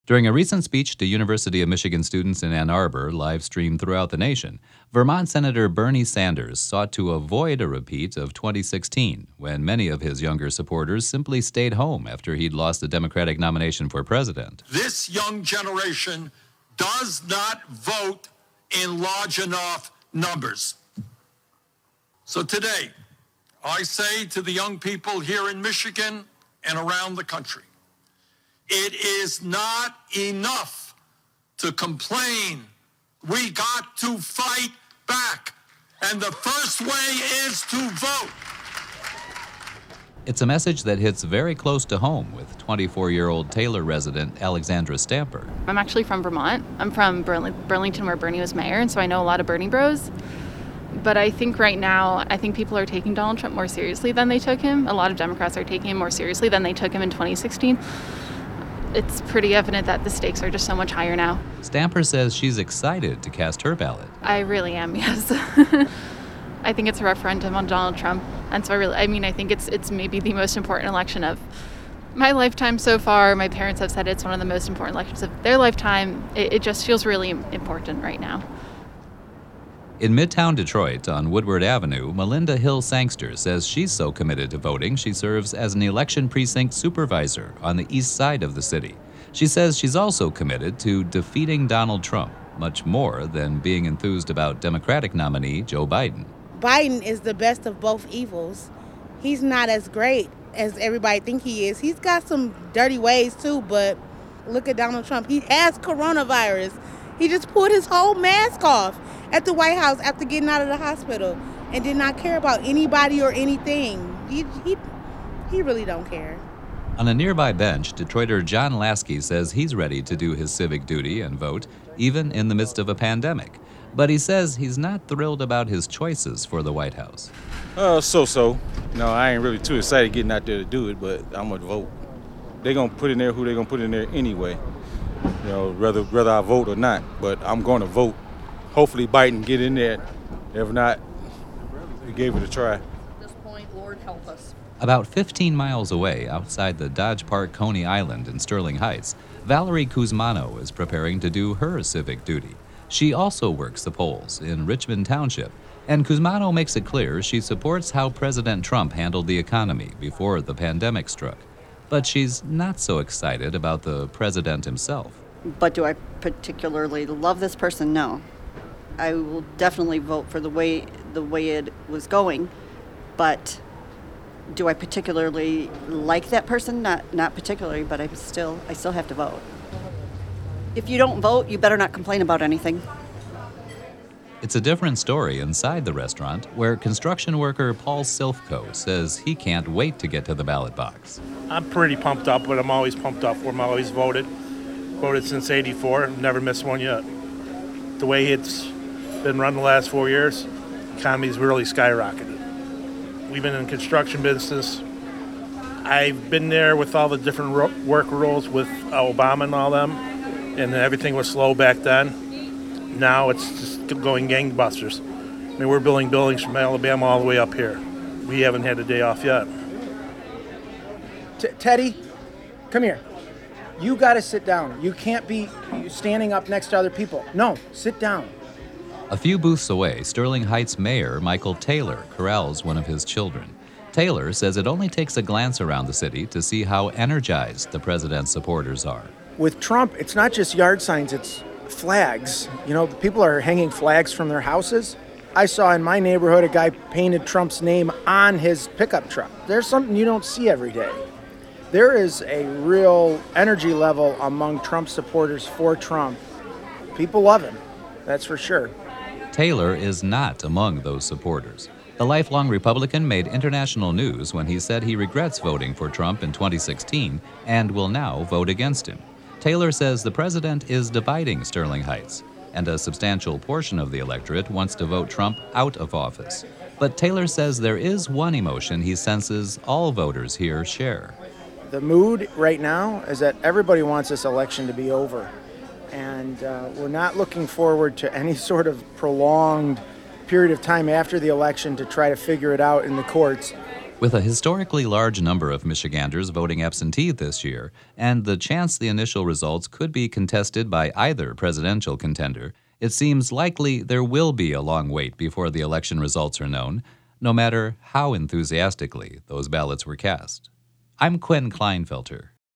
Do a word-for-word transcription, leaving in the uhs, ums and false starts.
During a recent speech to University of Michigan students in Ann Arbor, live streamed throughout the nation, Vermont Senator Bernie Sanders sought to avoid a repeat of twenty sixteen, when many of his younger supporters simply stayed home after he'd lost the Democratic nomination for president. This young generation does not vote in large enough numbers. So today, I say to the young people here in Michigan and around the country, it is not enough to complain. We got to fight back. And the first way is to vote. It's a message that hits very close to home with twenty-four-year-old Taylor resident Alexandra Stamper. I'm actually from Vermont. I'm from Burl- Burlington, where Bernie was mayor, and so I know a lot of Bernie bros. But I think right now, I think people are taking Donald Trump more seriously than they took him. A lot of Democrats are taking him more seriously than they took him in twenty sixteen. It's pretty evident that the stakes are just so much higher now. Stamper says she's excited to cast her ballot. I really am, yes. I think it's a referendum on Donald Trump. And so I really, I mean, I think it's it's maybe the most important election of my lifetime so far. My parents have said it's one of the most important elections of their lifetime. It, it just feels really important right now. In Midtown Detroit on Woodward Avenue, Melinda Hill Sangster says she's so committed to voting she serves as an election precinct supervisor on the east side of the city. She says she's also committed to defeating Donald Trump, much more than being enthused about Democratic nominee Joe Biden. Biden is the best of both evils. He's not as great as everybody think he is. He's got some dirty ways too, but look at Donald Trump. He has coronavirus. He just pulled his whole mask off at the White House after getting out of the hospital and did not care about anybody or anything. He he, he really don't care. On a nearby bench, Detroiter John Lasky says he's ready to do his civic duty and vote, even in the midst of a pandemic. But he says he's not thrilled about his choices for the White House. Uh, so-so. No, I ain't really too excited getting out there to do it, but I'm going to vote. They're going to put in there who they're going to put in there anyway. You know, whether, whether I vote or not, but I'm going to vote. Hopefully Biden get in there. If not, we gave it a try. At this point, Lord help us. About fifteen miles away, outside the Dodge Park Coney Island in Sterling Heights, Valerie Kuzmano is preparing to do her civic duty. She also works the polls in Richmond Township, and Kuzmano makes it clear she supports how President Trump handled the economy before the pandemic struck. But she's not so excited about the president himself. But do I particularly love this person? No. I will definitely vote for the way the way it was going, but do I particularly like that person? Not not particularly, but I still I still have to vote. If you don't vote, you better not complain about anything. It's a different story inside the restaurant, where construction worker Paul Silfko says he can't wait to get to the ballot box. I'm pretty pumped up, but I'm always pumped up for him. I've always voted. Voted since eighty-four, never missed one yet. The way it's been run the last four years, the economy's really skyrocketed. We've been in construction business. I've been there with all the different ro- work rules with Obama and all them, and everything was slow back then. Now it's just going gangbusters. I mean, we're building buildings from Alabama all the way up here. We haven't had a day off yet. T- Teddy, come here. You got to sit down. You can't be standing up next to other people. No, sit down. A few booths away, Sterling Heights Mayor Michael Taylor corrals one of his children. Taylor says it only takes a glance around the city to see how energized the president's supporters are. With Trump, it's not just yard signs, it's flags. You know, people are hanging flags from their houses. I saw in my neighborhood a guy painted Trump's name on his pickup truck. There's something you don't see every day. There is a real energy level among Trump supporters for Trump. People love him, that's for sure. Taylor is not among those supporters. The lifelong Republican made international news when he said he regrets voting for Trump in twenty sixteen and will now vote against him. Taylor says the president is dividing Sterling Heights, and a substantial portion of the electorate wants to vote Trump out of office. But Taylor says there is one emotion he senses all voters here share. The mood right now is that everybody wants this election to be over. And uh, we're not looking forward to any sort of prolonged period of time after the election to try to figure it out in the courts. With a historically large number of Michiganders voting absentee this year, and the chance the initial results could be contested by either presidential contender, it seems likely there will be a long wait before the election results are known, no matter how enthusiastically those ballots were cast. I'm Quinn Kleinfelter.